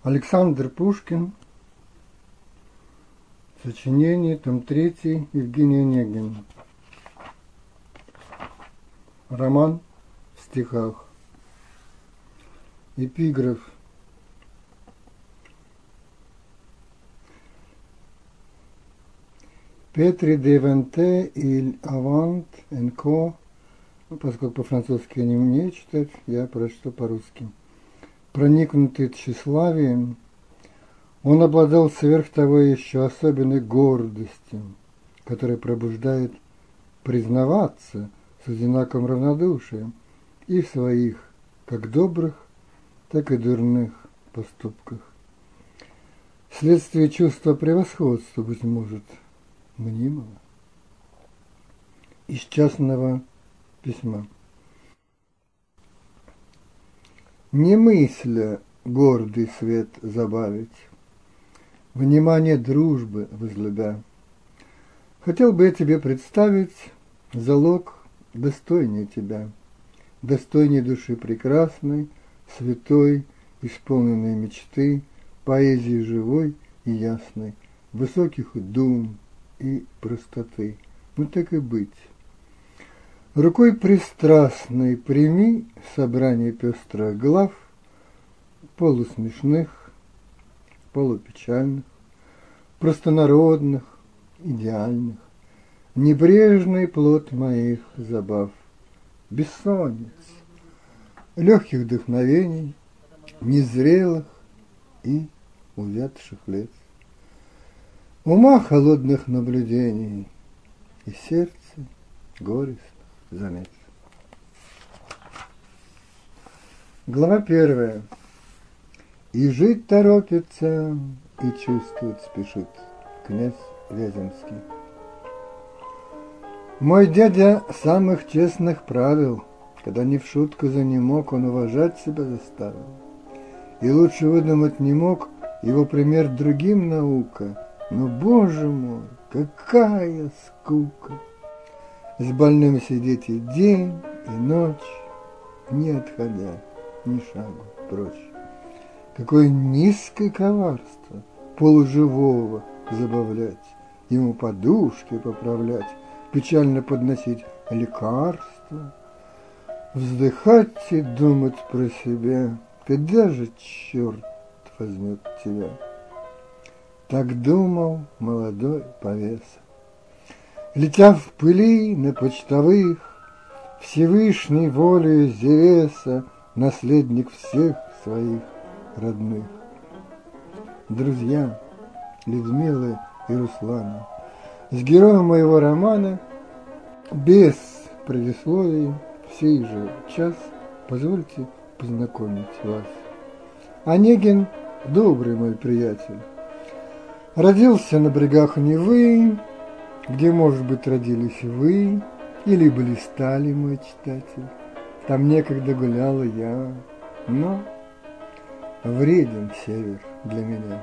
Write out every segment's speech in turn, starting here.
Александр Пушкин. Сочинение, том 3, Евгений Онегин. Роман в стихах. Эпиграф. Петри де Венте иль Авант энко. Поскольку по-французски я не умею читать, я прочту по-русски. Проникнутый тщеславием, он обладал сверх того еще особенной гордостью, которая пробуждает признаваться с одинаковым равнодушием и в своих как добрых, так и дурных поступках. Вследствие чувства превосходства, быть может, мнимого. Из частного письма. Не мысля гордый свет забавить, внимание дружбы возлюбя, хотел бы я тебе представить залог достойнее тебя, достойней души прекрасной, святой, исполненной мечты, поэзии живой и ясной, высоких дум и простоты. Ну так и быть. Рукой пристрастной прими собрание пестрых глав, полусмешных, полупечальных, простонародных, идеальных, небрежный плод моих забав, бессонниц, легких вдохновений, незрелых и увядших лет, ума холодных наблюдений и сердце горестных замет. Глава 1. И жить торопится, и чувствовать спешит. Князь Вяземский. Мой дядя самых честных правил, когда не в шутку занемог, он уважать себя заставил. И лучше выдумать не мог его пример другим наука. Но, боже мой, какая скука! С больным сидеть и день, и ночь, не отходя ни шагу прочь. Какое низкое коварство полуживого забавлять, ему подушки поправлять, печально подносить лекарства, вздыхать и думать про себя, когда же черт возьмет тебя. Так думал молодой повеса. Летя в пыли на почтовых, Всевышней волею Зевеса, наследник всех своих родных. Друзья, Людмилы и Руслана, с героем моего романа, без предисловий, в сей же час позвольте познакомить вас. Онегин – добрый мой приятель. Родился на берегах Невы, где, может быть, родились вы, или блистали, мой читатель. Там некогда гуляла я, но вреден север для меня.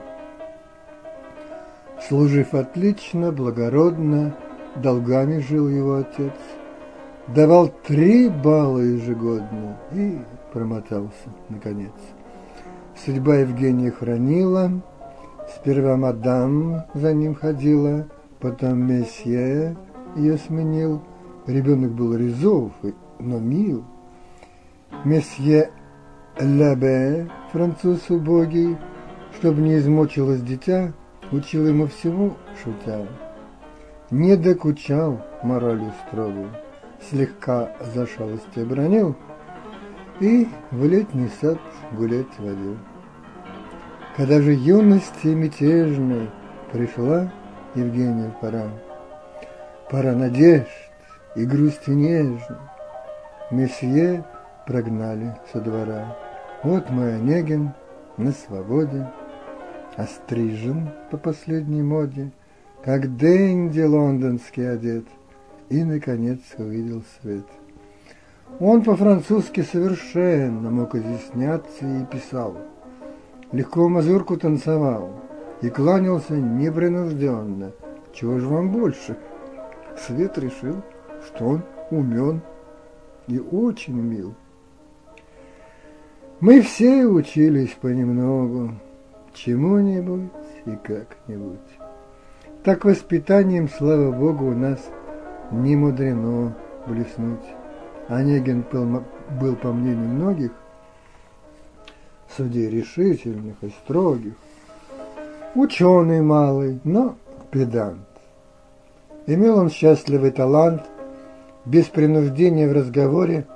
Служив отлично, благородно, долгами жил его отец, давал 3 балла ежегодно и промотался, наконец. Судьба Евгения хранила, сперва мадам за ним ходила, потом месье ее сменил. Ребенок был резов, но мил. Месье Лабе, француз убогий, чтобы не измучилось дитя, учил ему всему, шутя. Не докучал моралью строгой, слегка за шалости обронил и в летний сад гулять водил. Когда же юности мятежной пришла Евгению пора надежд и грусти нежной, месье прогнали со двора. Вот мой Онегин на свободе, острижен по последней моде, как денди лондонский одет, и, наконец, увидел свет. Он по-французски совершенно мог изъясняться и писал, легко мазурку танцевал и кланялся непринужденно. Чего же вам больше? Свет решил, что он умен и очень мил. Мы все учились понемногу, чему-нибудь и как-нибудь. Так воспитанием, слава Богу, у нас не мудрено блеснуть. Онегин был, по мнению многих, судей решительных и строгих, ученый малый, но педант. Имел он счастливый талант без принуждения в разговоре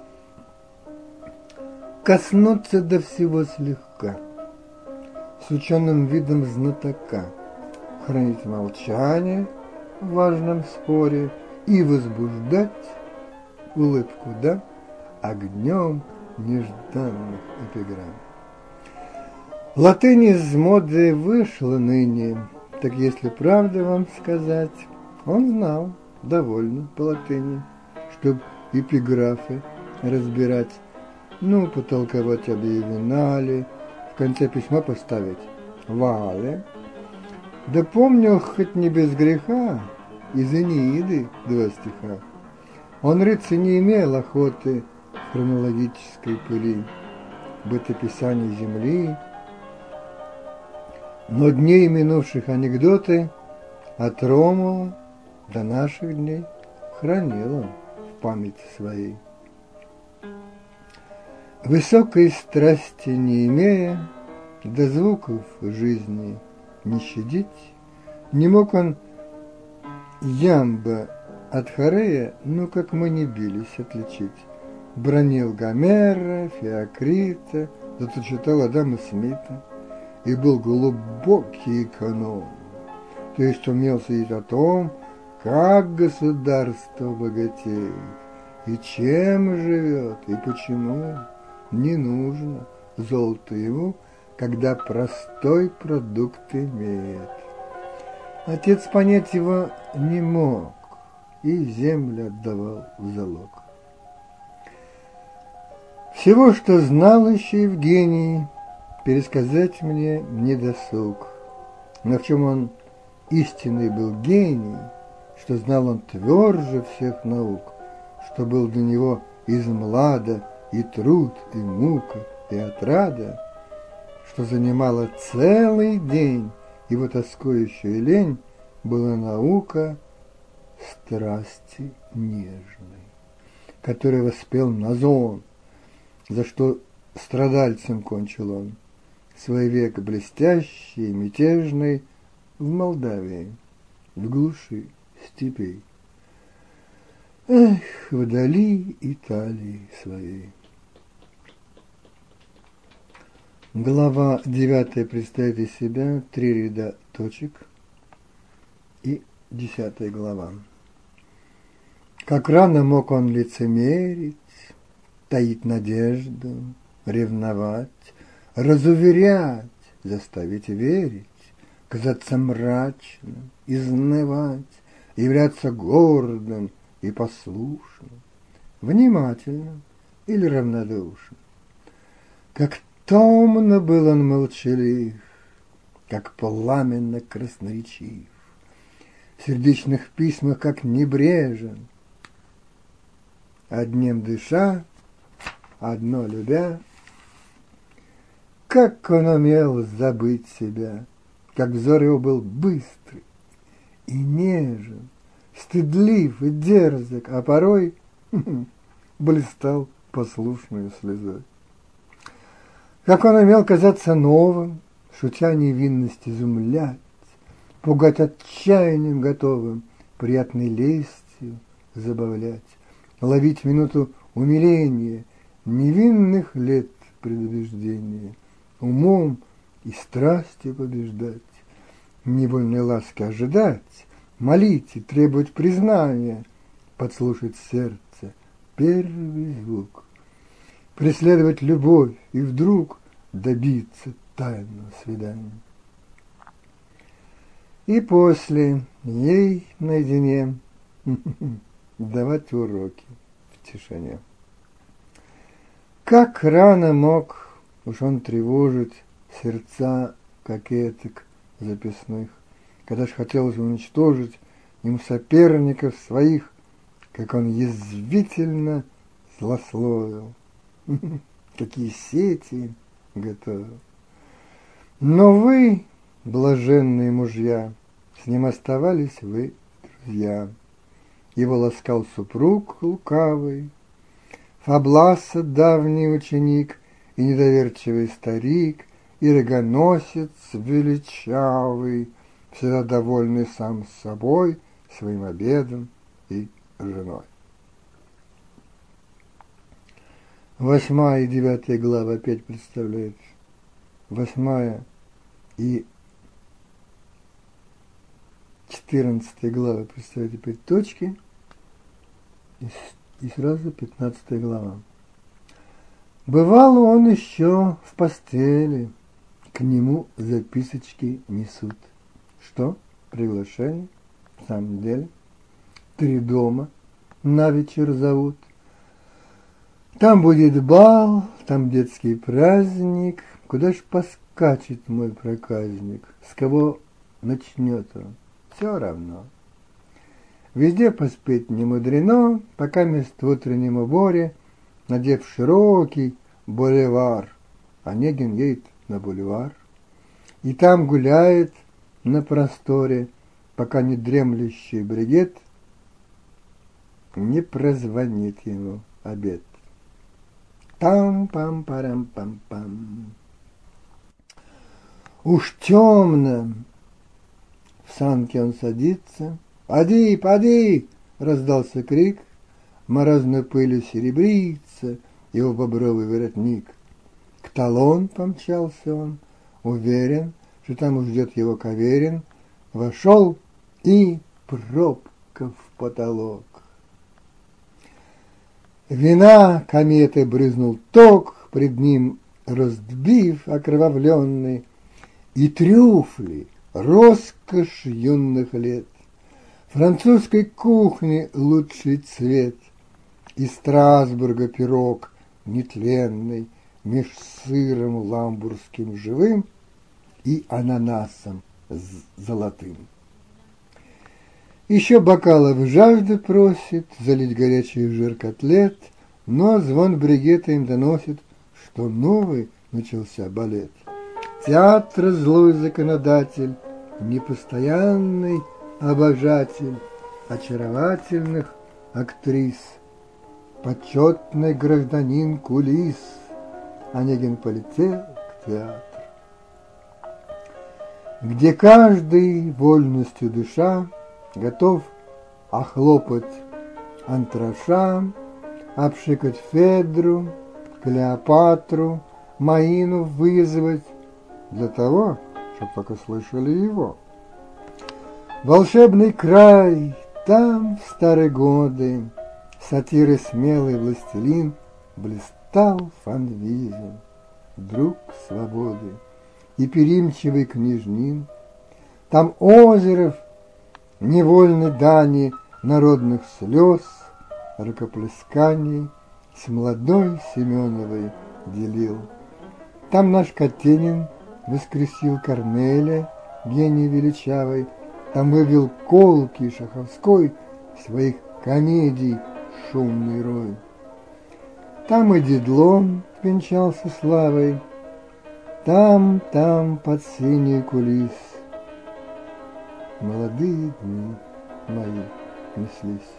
коснуться до всего слегка, с ученым видом знатока, хранить молчание в важном споре и возбуждать улыбку, да, огнем нежданных эпиграмм. Латынь из моды вышла ныне, так если правду вам сказать, он знал довольно по латыни, чтоб эпиграфы разбирать, потолковать об Ювенале, в конце письма поставить «Вале». Да помню, хоть не без греха, из Энеиды 2 стиха. Он рыться не имел охоты в хронологической пыли, бытописаний земли, но дней минувших анекдоты от Ромула до наших дней хранил он в памяти своей. Высокой страсти не имея, до звуков жизни не щадить, не мог он ямба от Хорея, как мы не бились, отличить. Бранил Гомера, Феокрита, зато читал Адама Смита и был глубокий эконом. То есть умел судить о том, как государство богатеет, и чем живет, и почему не нужно золото ему, когда простой продукт имеет. Отец понять его не мог и землю отдавал в залог. Всего, что знал еще Евгений, пересказать мне не досуг. Но в чем он истинный был гений, что знал он тверже всех наук, что был для него измлада и труд, и мука, и отрада, что занимала целый день его тоскующую лень, была наука страсти нежной, которой воспел Назон, за что страдальцем кончил он свой век блестящий, мятежный в Молдавии, в глуши степей. Эх, вдали Италии своей. Глава 9 представит из себя 3 ряда точек и 10 глава. Как рано мог он лицемерить, таить надежду, ревновать, разуверять, заставить верить, казаться мрачным, изнывать, являться гордым и послушным, внимательным или равнодушным. Как томно был он молчалив, как пламенно красноречив, в сердечных письмах как небрежен, одним дыша, одно любя, как он умел забыть себя, как взор его был быстрый и нежен, стыдлив и дерзок, а порой блистал послушную слезой. Как он умел казаться новым, шутя невинность изумлять, пугать отчаянием готовым, приятной лестью забавлять, ловить минуту умиления, невинных лет предубеждения, умом и страстью побеждать, невольной ласки ожидать, молить и требовать признания, подслушать сердце первый звук, преследовать любовь и вдруг добиться тайного свидания. И после ей наедине давать уроки в тишине. Как рано мог уж он тревожить сердца кокеток записных, когда ж хотелось уничтожить ему соперников своих, как он язвительно злословил, какие сети готовил. Но вы, блаженные мужья, с ним оставались вы, друзья. Его ласкал супруг лукавый, Фабласа давний ученик, и недоверчивый старик, и рогоносец величавый, всегда довольный сам с собой, своим обедом и женой. 8 и 9 глава опять представляет. 8 и 14 глава представляет опять точки. И сразу 15 глава. Бывало, он еще в постели, к нему записочки несут. Что? Приглашение? В самом деле. 3 дома на вечер зовут. Там будет бал, там детский праздник. Куда ж поскачет мой проказник? С кого начнет он? Все равно. Везде поспеть не мудрено, пока мест в утреннем уборе, надев широкий боливар, Онегин едет на бульвар. И там гуляет на просторе, пока не дремлющий бригет не прозвонит ему обед. Там-пам-парам-пам-пам. Уж темно, в санке он садится. «Поди, поди!» — раздался крик, морозной пылью серебрится его бобровый воротник. К талон помчался он, уверен, что там ждет его Каверин, вошел и пробка в потолок. Вина кометы брызнул ток, пред ним разбив окровавленный, и трюфли, роскошь юных лет, французской кухни лучший цвет, из Страсбурга пирог нетленный, меж сыром ламбургским живым и ананасом золотым. Еще бокалов жажда просит залить горячий жир котлет, но звон бригета им доносит, что новый начался балет. Театр злой законодатель, непостоянный обожатель очаровательных актрис, почетный гражданин кулис, Онегин полетел к театру, где каждый, вольностью дыша, готов охлопать антраша, обшикать Федру, Клеопатру, Маину вызвать для того, чтобы только слышали его. Волшебный край, там в старые годы сатиры смелый властелин блистал Фанвизин, друг свободы, и перимчивый княжнин. Там Озеров невольной дани народных слез, рукоплесканий с молодой Семеновой делил. Там наш Катенин воскресил Корнеля, гений величавый, там вывел колкий Шаховской своих комедий шумный рой. Там и Дидлон венчался славой, там под синий кулис молодые дни мои неслись.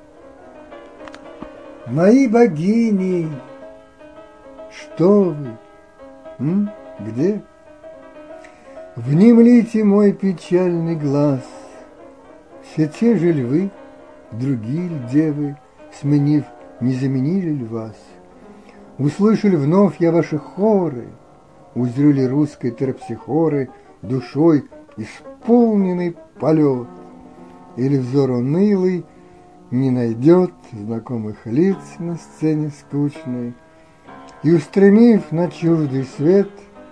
Мои богини, что вы? Где? Внемлите мой печальный глаз, все те же львы, другие ль девы, сменив, не заменили ли вас? Услышали вновь я ваши хоры, узрю ли русской терпсихоры душой исполненный полет, или взор унылый не найдет знакомых лиц на сцене скучной, и, устремив на чуждый свет,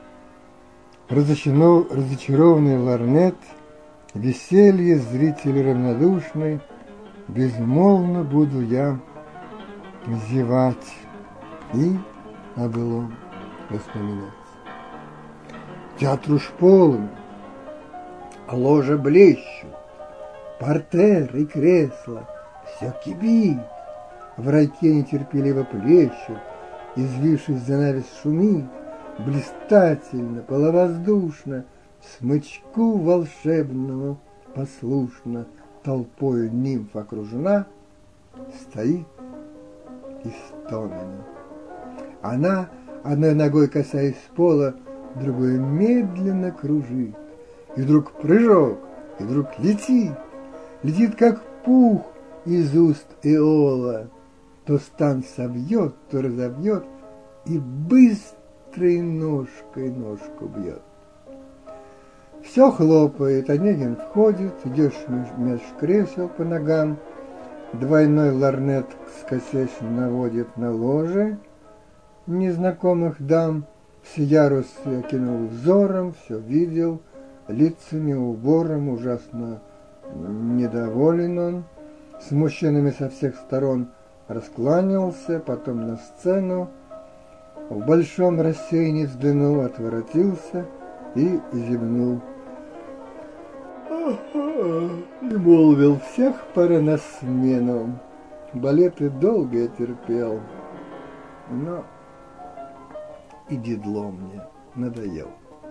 разочарованный лорнет, веселье зритель равнодушный, безмолвно буду я зевать и о былом вспоминать. Театр уж полон, ложа блещут, портер и кресла, все кипит, в райке нетерпеливо плещут, извившись занавес шумит, блистательно, половоздушно, смычку волшебному послушно, толпою нимф окружена, стоит истомина. Она, одной ногой касаясь пола, другой медленно кружит. И вдруг прыжок, и вдруг летит, летит как пух из уст Эола, то стан собьет, то разобьет, и быстрой ножкой ножку бьет. Все хлопает, Онегин входит, идешь меж кресел по ногам, двойной лорнет скосясь наводит на ложе незнакомых дам, все ярусы окинул взором, все видел, лицами, убором ужасно недоволен он, с мужчинами со всех сторон раскланялся, потом на сцену, в большом рассеянии взглянул, отворотился и зевнул. И молвил: всех пора на смену. Балеты долго я терпел, но и дидло мне надоел.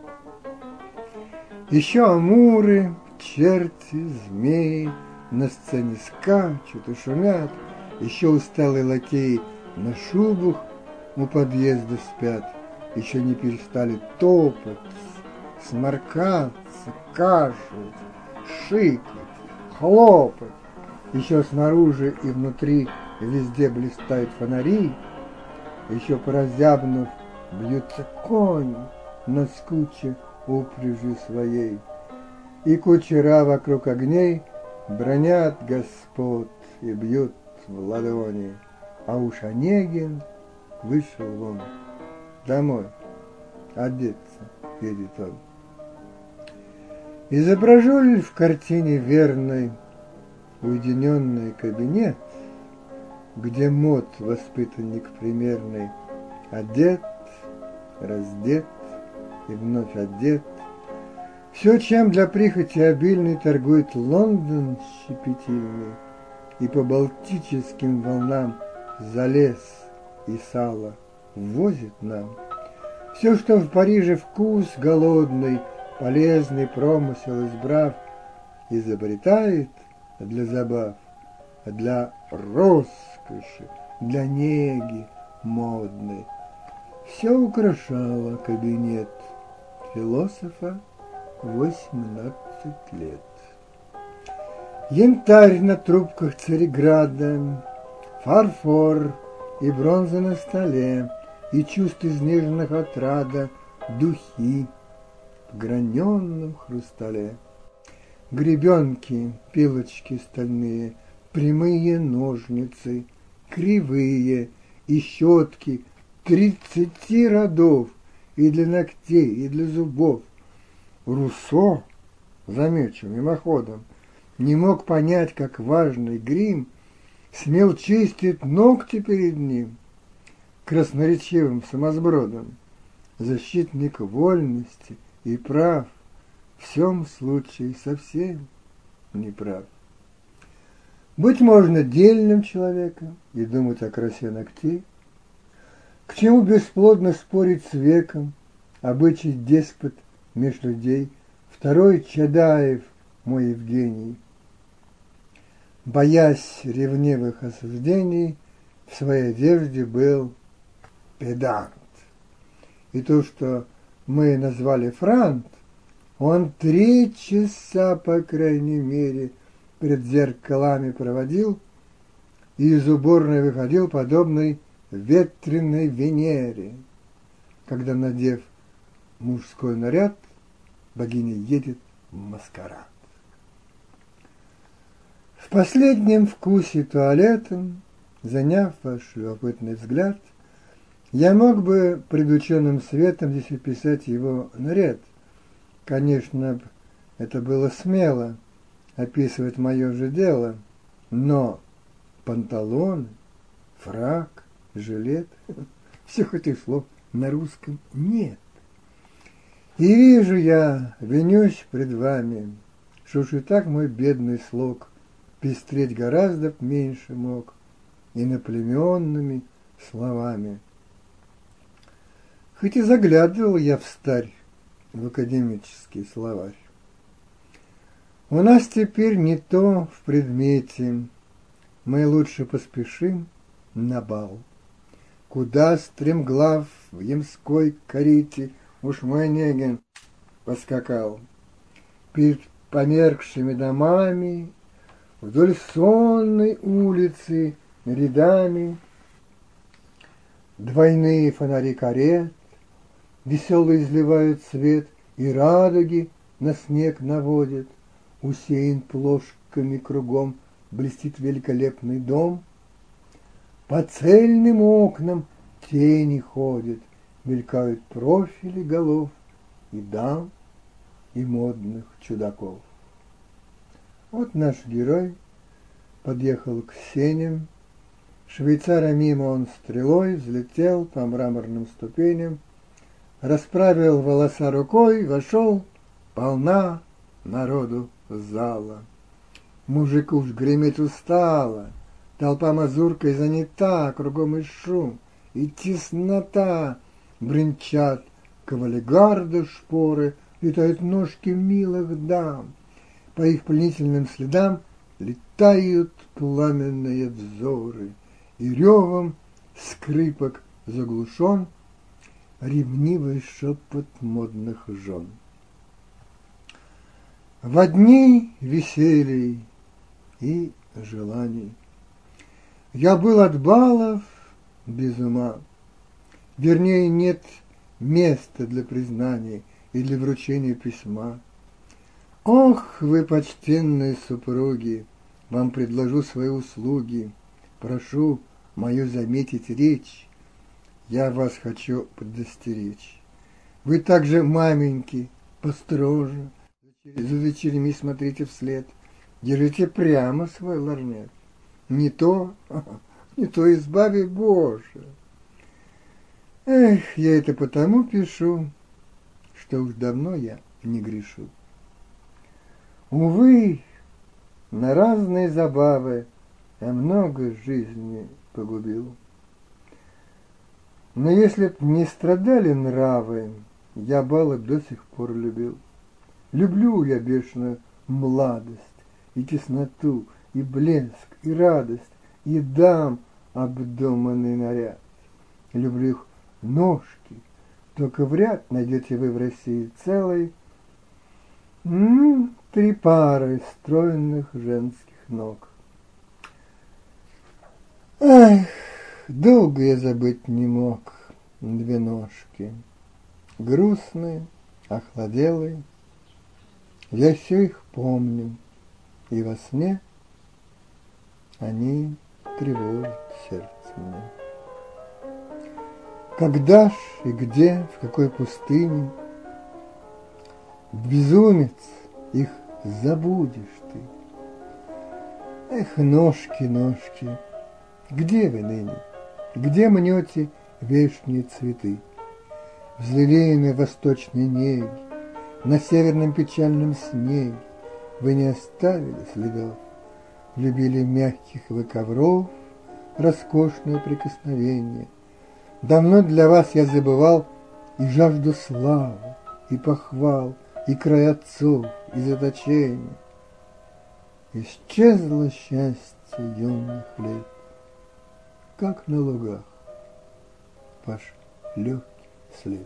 Еще амуры, черти, змеи на сцене скачут и шумят, еще усталые лакеи на шубах у подъезда спят, еще не перестали топать, сморкаться, кашлять, шикать, хлопать. Еще снаружи и внутри везде блистают фонари, еще поразябнув бьются кони, наскуча упряжи своей, и кучера вокруг огней бронят господ и бьют в ладони. А уж Онегин вышел вон домой, одеться едет он. Изображу ли в картине верной уединенный кабинет, где мод воспитанник примерный одет, раздет и вновь одет, все, чем для прихоти обильный торгует Лондон щепетильный, и по балтическим волнам за лес и сало ввозит нам. Все, что в Париже вкус голодный, полезный промысел избрав, изобретает для забав, для роскоши, для неги модной. Все украшало кабинет философа 18 лет. Янтарь на трубках Цареграда, фарфор и бронза на столе, и чувств из нежных отрада духи в граненном хрустале. Гребенки, пилочки стальные, прямые ножницы, кривые и щетки 30 родов, и для ногтей, и для зубов. Руссо, замечу мимоходом, не мог понять, как важный грим смел чистить ногти перед ним, красноречивым сумасбродом, защитник вольности и прав, в всем случае совсем не прав. Быть можно дельным человеком и думать о красе ногтей, к чему бесплодно спорить с веком, обычай деспот меж людей, второй Чадаев мой Евгений, боясь ревнивых осуждений, в своей одежде был педант. И то, что мы назвали франт, он 3 часа, по крайней мере, пред зеркалами проводил и из уборной выходил подобный ветреной Венере, когда, надев мужской наряд, богиня едет в маскарад. В последнем вкусе туалетом, заняв ваш любопытный взгляд, я мог бы пред ученым светом здесь описать его наряд. Конечно, это было смело описывать мое же дело, но панталоны, фрак, жилет, всех этих слов на русском нет. И вижу я, винюсь пред вами, что уж и так мой бедный слог пестреть гораздо меньше мог иноплеменными словами. Хоть и заглядывал я встарь в академический словарь. У нас теперь не то в предмете, мы лучше поспешим на бал. Куда стремглав в ямской карете уж мой Онегин поскакал. Перед померкшими домами, вдоль сонной улицы рядами двойные фонари карет весело изливают свет, и радуги на снег наводят. Усеян плошками кругом блестит великолепный дом. По цельным окнам тени ходят, мелькают профили голов и дам, и модных чудаков. Вот наш герой подъехал к сеням, швейцара мимо он стрелой взлетел по мраморным ступеням, расправил волоса рукой, вошел, полна народу зала. Мужику уж греметь устало, толпа мазуркой занята, кругом и шум, и теснота. Бренчат кавалергарды шпоры, летают ножки милых дам. По их пленительным следам летают пламенные взоры, и ревом скрипок заглушен ревнивый шепот модных жен. Во дни веселий и желаний я был от балов без ума. Вернее, нет места для признаний и для вручения письма. Ох, вы, почтенные супруги, вам предложу свои услуги. Прошу мою заметить речь, я вас хочу предостеречь. Вы также, маменьки, построже, за дочерьми смотрите вслед, держите прямо свой лорнет. Не то избави Боже. Эх, я это потому пишу, что уж давно я не грешу. Увы, на разные забавы я много жизни погубил. Но если б не страдали нравы, я балы до сих пор любил. Люблю я бешеную младость, и тесноту, и блеск, и радость, и дам обдуманный наряд. Люблю их ножки, только вряд найдете вы в России целой 3 пары стройных женских ног. Ах, долго я забыть не мог 2 ножки, грустные, охладелые. Я все их помню, и во сне они тревожат сердце мне. Когда ж и где, в какой пустыне, безумец, их забудешь ты. Эх, ножки, ножки, где вы ныне? Где мнете вешние цветы? Взлелеянной восточной неги, на северном печальном снеге вы не оставили следов. Любили мягких вы ковров роскошное прикосновение. Давно для вас я забывал и жажду славы, и похвал, и край отцов, и заточения. Исчезло счастье юных лет, как на лугах ваш легкий след.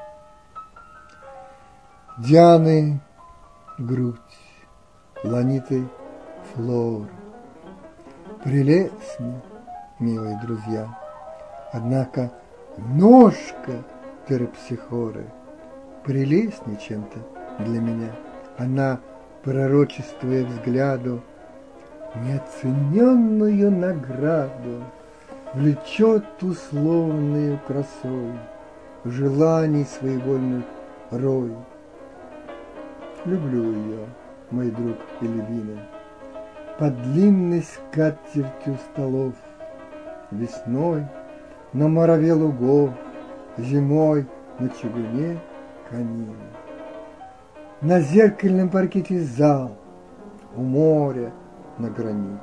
Дианы грудь, ланитой флоры, прелестны, милые друзья, однако ножка терпсихоры прелестнее чем-то для меня. Она, пророчествуя взгляду неоцененную награду, влечет условную красой желаний своевольных рой. Люблю ее, мой друг и любимый, под длинной скатертью столов, весной на морове лугов, зимой на чугуне конины. На зеркальном паркете зал, у моря на граните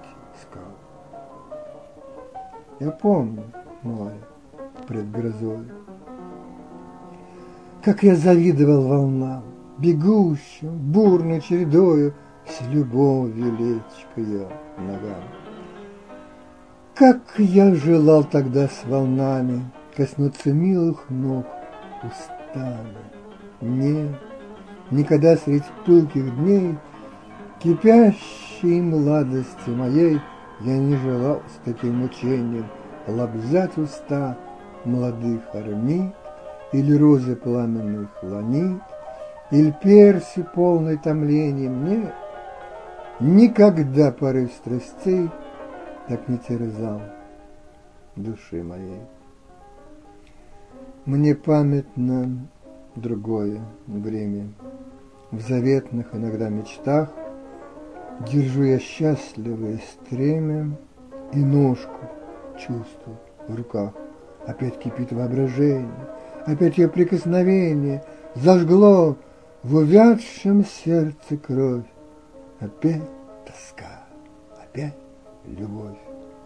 скал. Я помню море пред грозой, Как я завидовал волнам, бегущим, бурной чередою, с любовью лечь к ее ногам. Как я желал тогда с волнами коснуться милых ног устами. Нет, никогда средь пылких дней кипящей младости моей я не желал с таким мучением лобзать уста молодых армид, или розы пламенных ланит, или перси полной томлением. Нет, никогда порыв страстей так не терзал души моей. Мне памятно другое время. В заветных иногда мечтах держу я счастливое стремя и ножку чувствую в руках. Опять кипит воображение, опять ее прикосновение зажгло в увядшем сердце кровь. Опять тоска, опять любовь.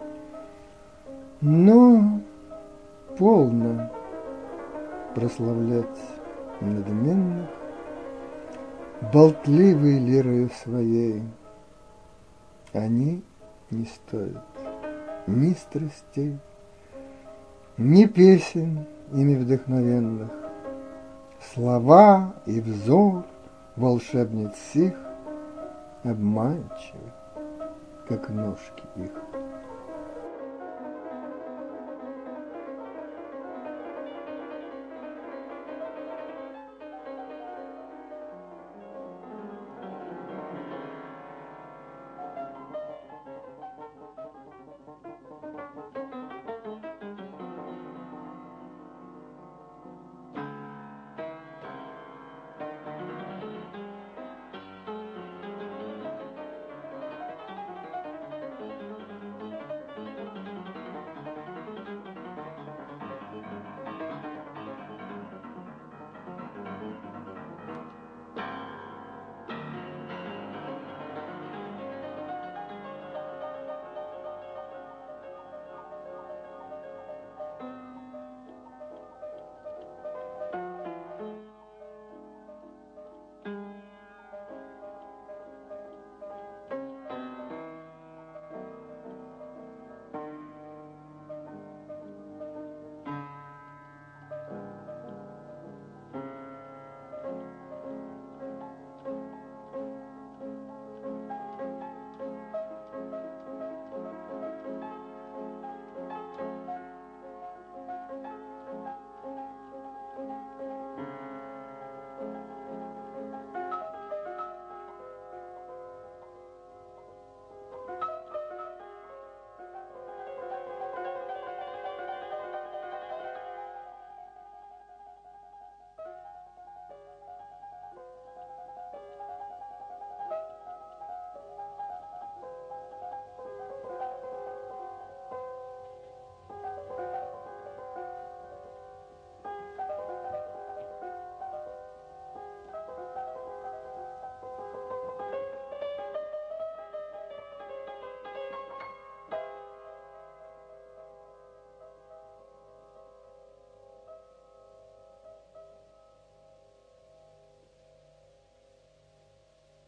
Но полно прославлять надменных, болтливой лирою своей. Они не стоят ни страстей, ни песен ими вдохновенных. Слова и взор волшебниц сих обманчивы, как ножки их.